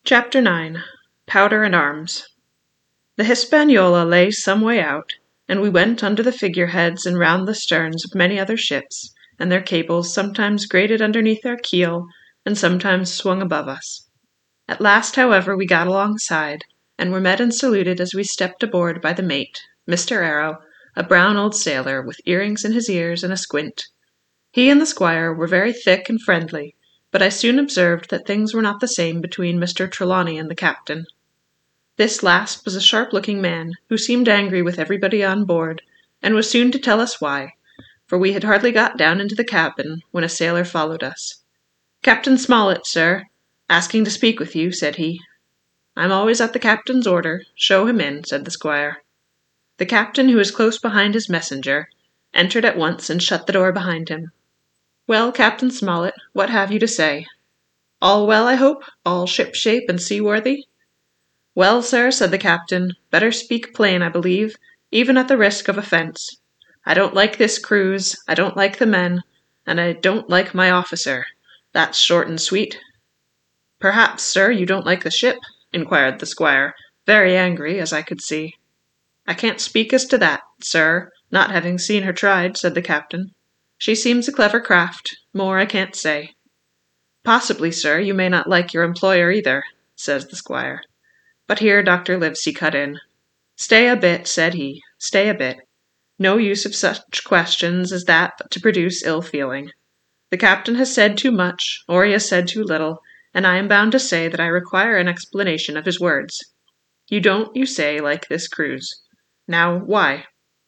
Chapter 9. Powder and Arms. The Hispaniola lay some way out, and we went under the figureheads and round the sterns of many other ships, and their cables sometimes grated underneath our keel, and sometimes swung above us. At last, however, we got alongside, and were met and saluted as we stepped aboard by the mate, Mr. Arrow, a brown old sailor, with earrings in his ears and a squint. He and the squire were very thick and friendly, but I soon observed that things were not the same between Mr. Trelawney and the captain. This last was a sharp-looking man, who seemed angry with everybody on board, and was soon to tell us why, for we had hardly got down into the cabin when a sailor followed us. "Captain Smollett, sir, asking to speak with you," said he. "I'm always at the captain's order. Show him in," said the squire. The captain, who was close behind his messenger, entered at once and shut the door behind him. "Well, Captain Smollett, what have you to say? All well, I hope? All ship-shape and seaworthy?" "Well, sir," said the captain, "better speak plain, I believe, even at the risk of offence. I don't like this cruise, I don't like the men, and I don't like my officer. That's short and sweet." "Perhaps, sir, you don't like the ship?" inquired the squire, very angry, as I could see. "I can't speak as to that, sir, not having seen her tried," said the captain. "She seems a clever craft. More I can't say." "Possibly, sir, you may not like your employer either," says the squire. But here Dr. Livesey cut in. "Stay a bit," said he, "stay a bit. No use of such questions as that but to produce ill feeling. The captain has said too much, or he has said too little, and I am bound to say that I require an explanation of his words. You don't, you say, like this cruise. Now, why?"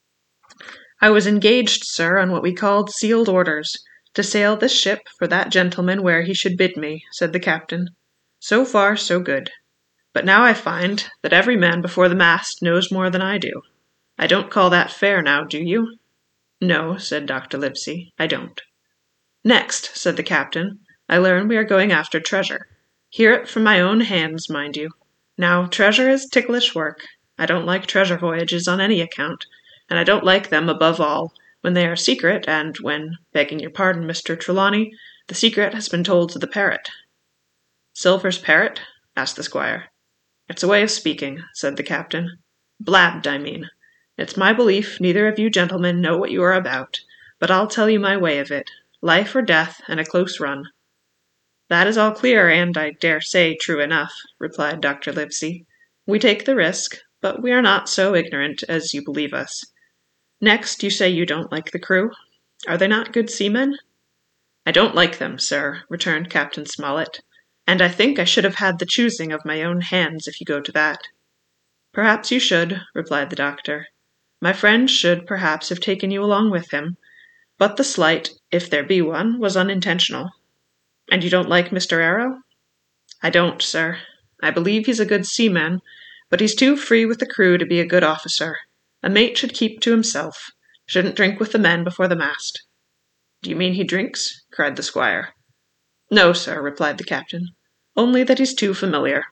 "I was engaged, sir, on what we called sealed orders, to sail this ship for that gentleman where he should bid me," said the captain. "So far, so good. But now I find that every man before the mast knows more than I do. I don't call that fair now, do you?" "No," said Dr. Livesey, "I don't." "Next," said the captain, "I learn we are going after treasure. Hear it from my own hands, mind you. Now, treasure is ticklish work. I don't like treasure voyages on any account, and I don't like them, above all, when they are secret, and when, begging your pardon, Mr. Trelawney, the secret has been told to the parrot." "Silver's parrot?" asked the squire. "It's a way of speaking," said the captain. "Blabbed, I mean. It's my belief neither of you gentlemen know what you are about, but I'll tell you my way of it. Life or death, and a close run." "That is all clear, and, I dare say, true enough," replied Dr. Livesey. "We take the risk, but we are not so ignorant as you believe us. Next, you say you don't like the crew. Are they not good seamen?" "I don't like them, sir," returned Captain Smollett, "and I think I should have had the choosing of my own hands, if you go to that." "Perhaps you should," replied the doctor. "My friend should perhaps have taken you along with him, but the slight, if there be one, was unintentional." "And you don't like Mr. Arrow?" "I don't, sir. I believe he's a good seaman, but he's too free with the crew to be a good officer. A mate should keep to himself, shouldn't drink with the men before the mast." "Do you mean he drinks?" cried the squire. "No, sir," replied the captain, "only that he's too familiar."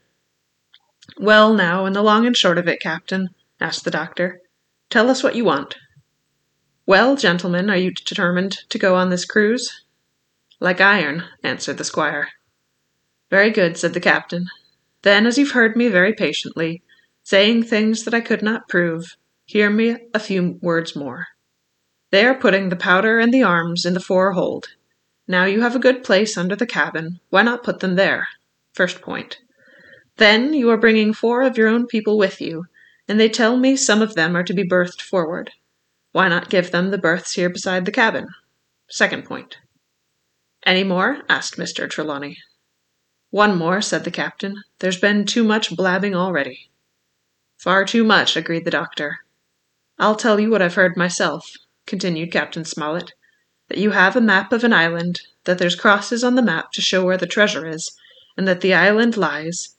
"Well, now, and the long and short of it, captain," asked the doctor. "Tell us what you want." "Well, gentlemen, are you determined to go on this cruise?" "Like iron," answered the squire. "Very good," said the captain. "Then, as you've heard me very patiently, saying things that I could not prove, hear me a few words more. They are putting the powder and the arms in the fore hold. Now you have a good place under the cabin, why not put them there? First point. Then you are bringing 4 of your own people with you, and they tell me some of them are to be berthed forward. Why not give them the berths here beside the cabin? Second point. "Any more?" asked Mr. Trelawney. "One more," said the captain. "There's been too much blabbing already." "Far too much," agreed the doctor. "I'll tell you what I've heard myself," continued Captain Smollett, "that you have a map of an island, that there's crosses on the map to show where the treasure is, and that the island lies,